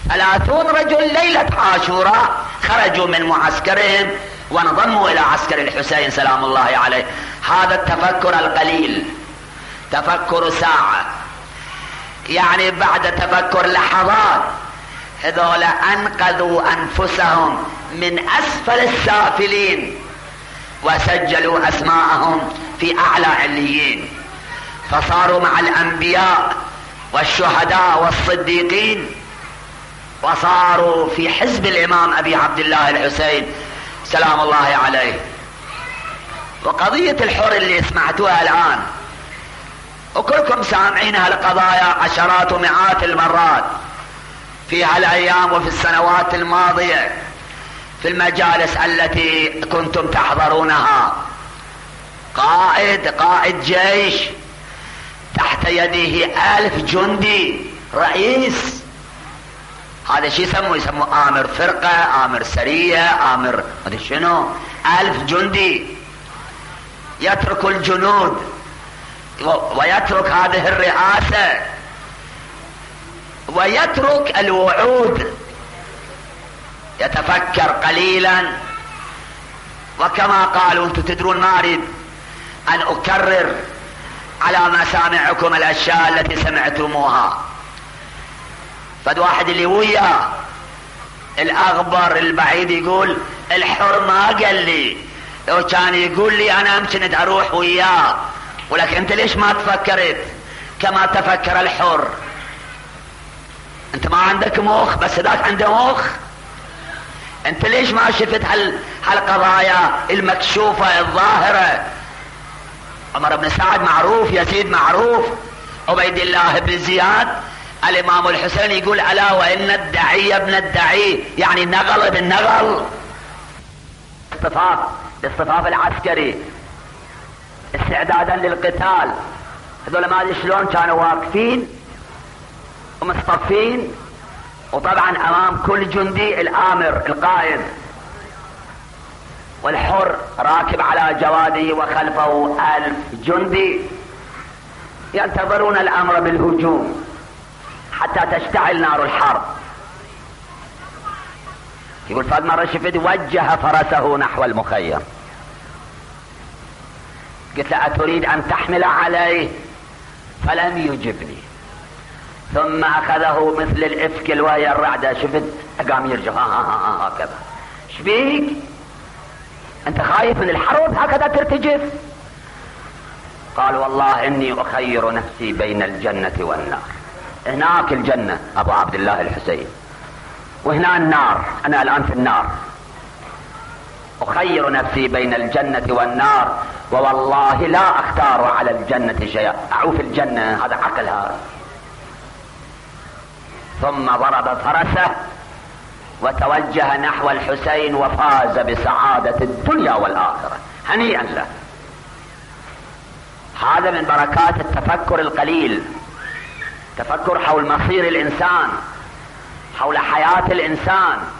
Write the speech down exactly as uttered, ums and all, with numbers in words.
ثلاثون رجل ليلة عاشوراء خرجوا من معسكرهم وانضموا الى عسكر الحسين سلام الله عليه. هذا التفكر القليل، تفكر ساعة، يعني بعد تفكر لحظات هذول انقذوا انفسهم من اسفل السافلين وسجلوا اسماءهم في اعلى عليين، فصاروا مع الانبياء والشهداء والصديقين، وصاروا في حزب الامام ابي عبد الله الحسين سلام الله عليه. وقضية الحر اللي سمعتوها الان وكلكم سامعين هالقضايا عشرات ومئات المرات في هالايام وفي السنوات الماضية في المجالس التي كنتم تحضرونها. قائد قائد جيش تحت يده ألف جندي رئيس، هذا شي يسموه يسموه آمر فرقة، آمر سرية، آمر هذا شنو، ألف جندي يترك الجنود ويترك هذه الرئاسة ويترك الوعود، يتفكر قليلا. وكما قالوا انتم تدرون ما اريد ان اكرر على مسامعكم الاشياء التي سمعتموها. فد واحد اللي وياه الاغبر البعيد يقول الحر ما قال لي، لو كان يقول لي انا يمكن اروح وياه، ولكن انت ليش ما تفكرت كما تفكر الحر؟ انت ما عندك مخ بس ذاك عنده مخ. انت ليش ما شفت هال هالقضايا المكشوفة الظاهرة؟ عمر بن سعد معروف، يزيد معروف، عبيد الله بن زياد، الامام الحسين يقول الا وان الدعي ابن الدعي، يعني نغل بالنغل. اصطفاف الاصطفاف العسكري استعدادا للقتال، هذول ما ادري شلون كانوا واقفين ومصطفين، وطبعا امام كل جندي الامر القائد، والحر راكب على جواده وخلفه ألف جندي ينتظرون الامر بالهجوم حتى تشتعل نار الحرب. يقول فاطمة الرشفي وجه فرسه نحو المخيم، قلت له أتريد أن تحمل عليه؟ فلم يجبني، ثم أخذه مثل الإفك وهي الرعدة، شفت قام يرجع هكذا. شبيك أنت خايف من الحرب هكذا ترتجف؟ قال والله إني أخير نفسي بين الجنة والنار. هناك الجنة أبو عبد الله الحسين، وهنا النار، أنا الآن في النار، أخير نفسي بين الجنة والنار، ووالله لا أختار على الجنة شيئا، أعوف الجنة، هذا عقل هذا. ثم ضرب فرسه وتوجه نحو الحسين وفاز بسعادة الدنيا والآخرة، هنيئا له. هذا من بركات التفكر القليل، تفكر حول مصير الإنسان، حول حياة الإنسان.